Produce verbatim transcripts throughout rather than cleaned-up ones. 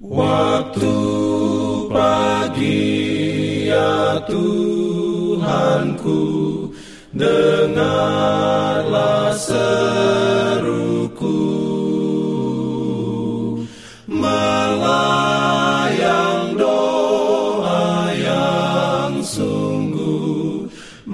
Waktu pagi ya Tuhanku, dengarlah seruku, melayang doa yang sungguh,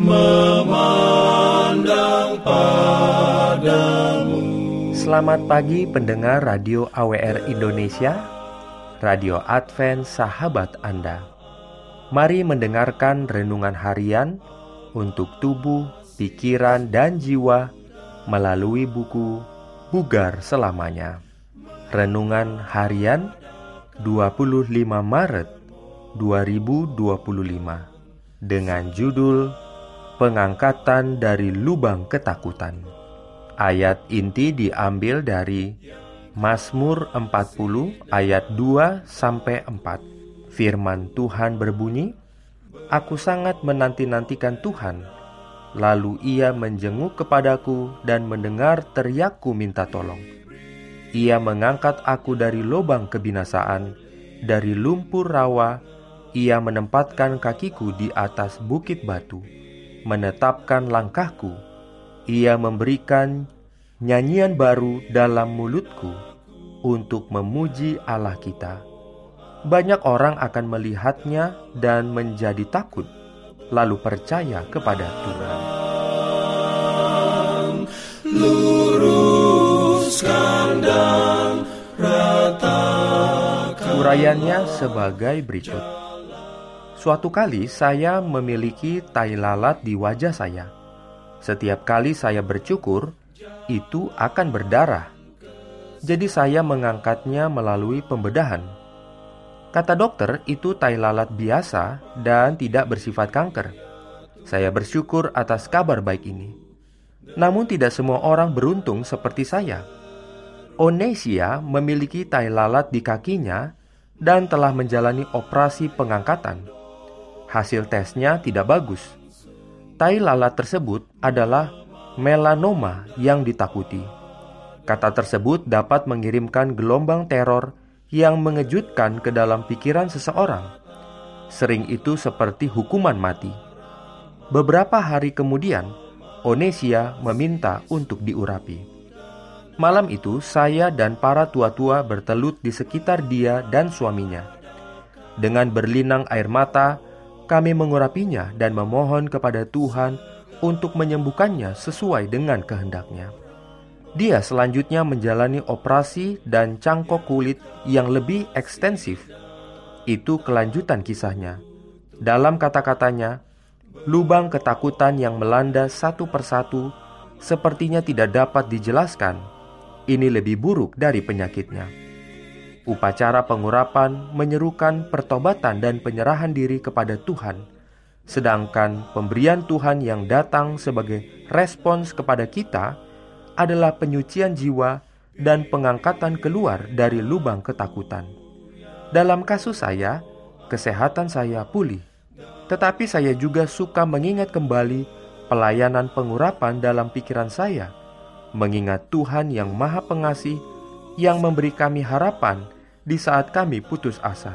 memandang padamu. Selamat pagi pendengar Radio A W R Indonesia, Radio Advent Sahabat Anda. Mari mendengarkan renungan harian untuk tubuh, pikiran, dan jiwa melalui buku Bugar Selamanya. Renungan harian dua puluh lima Maret dua ribu dua puluh lima dengan judul Pengangkatan dari Lubang Ketakutan. Ayat inti diambil dari Mazmur empat puluh ayat dua sampai empat. Firman Tuhan berbunyi, "Aku sangat menanti-nantikan Tuhan, lalu Ia menjenguk kepadaku dan mendengar teriakku minta tolong. Ia mengangkat aku dari lubang kebinasaan, dari lumpur rawa. Ia menempatkan kakiku di atas bukit batu, menetapkan langkahku. Ia memberikan nyanyian baru dalam mulutku untuk memuji Allah kita. Banyak orang akan melihatnya dan menjadi takut, lalu percaya kepada Tuhan." Luruskan dan ratakan. Urayanya sebagai berikut. Suatu kali saya memiliki tai lalat di wajah saya. Setiap kali saya bercukur, itu akan berdarah. Jadi saya mengangkatnya melalui pembedahan. Kata dokter, itu tai lalat biasa dan tidak bersifat kanker. Saya bersyukur atas kabar baik ini. Namun tidak semua orang beruntung seperti saya. Onesia memiliki tai lalat di kakinya dan telah menjalani operasi pengangkatan. Hasil tesnya tidak bagus. Tai lalat tersebut adalah melanoma yang ditakuti. Kata tersebut dapat mengirimkan gelombang teror yang mengejutkan ke dalam pikiran seseorang. Sering itu seperti hukuman mati. Beberapa hari kemudian, Onesia meminta untuk diurapi. Malam itu, saya dan para tua-tua bertelut di sekitar dia dan suaminya. Dengan berlinang air mata, kami mengurapinya dan memohon kepada Tuhan untuk menyembuhkannya sesuai dengan kehendaknya. Dia selanjutnya menjalani operasi dan cangkok kulit yang lebih ekstensif. Itu kelanjutan kisahnya. Dalam kata-katanya, lubang ketakutan yang melanda satu persatu sepertinya tidak dapat dijelaskan. Ini lebih buruk dari penyakitnya. Upacara pengurapan menyerukan pertobatan dan penyerahan diri kepada Tuhan, sedangkan pemberian Tuhan yang datang sebagai respons kepada kita adalah penyucian jiwa dan pengangkatan keluar dari lubang ketakutan. Dalam kasus saya, kesehatan saya pulih. Tetapi saya juga suka mengingat kembali pelayanan pengurapan dalam pikiran saya, mengingat Tuhan yang Maha Pengasih yang memberi kami harapan di saat kami putus asa.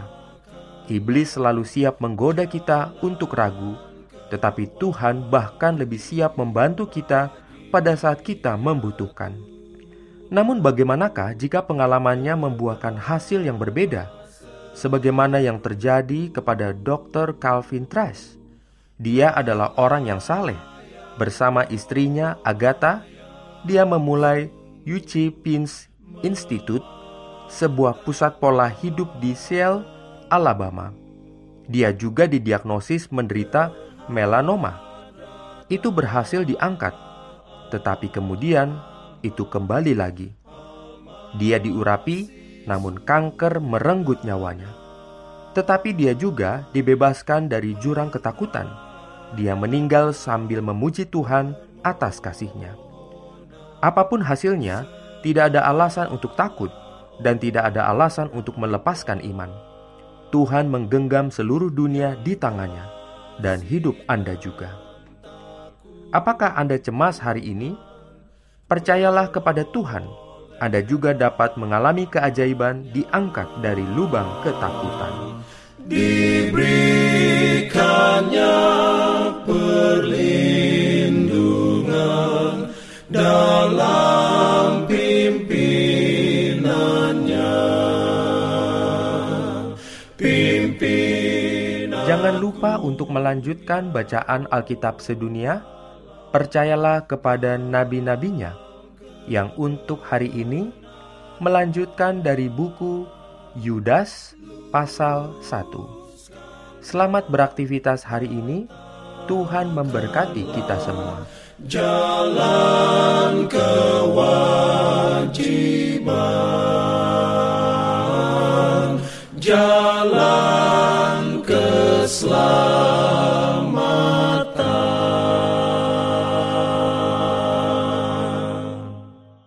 Iblis selalu siap menggoda kita untuk ragu, tetapi Tuhan bahkan lebih siap membantu kita pada saat kita membutuhkan. Namun bagaimanakah jika pengalamannya membuahkan hasil yang berbeda? Sebagaimana yang terjadi kepada dokter Calvin Trask. Dia adalah orang yang saleh. Bersama istrinya Agatha, dia memulai Eugene Pines Institute, sebuah pusat pola hidup di Seattle, Alabama. Dia juga didiagnosis menderita melanoma. Itu berhasil diangkat, tetapi kemudian itu kembali lagi. Dia diurapi, namun kanker merenggut nyawanya. Tetapi dia juga dibebaskan dari jurang ketakutan. Dia meninggal sambil memuji Tuhan atas kasih-Nya. Apapun hasilnya, tidak ada alasan untuk takut dan tidak ada alasan untuk melepaskan iman. Tuhan menggenggam seluruh dunia di tangannya, dan hidup Anda juga. Apakah Anda cemas hari ini? Percayalah kepada Tuhan. Anda juga dapat mengalami keajaiban diangkat dari lubang ketakutan. Diberikannya perlindungan dalam pimpinannya. Pimpinan. Jangan lupa untuk melanjutkan bacaan Alkitab sedunia. Percayalah kepada nabi-nabinya yang untuk hari ini melanjutkan dari buku Yudas pasal satu. Selamat beraktivitas hari ini. Tuhan memberkati kita semua. Jalan kewajiban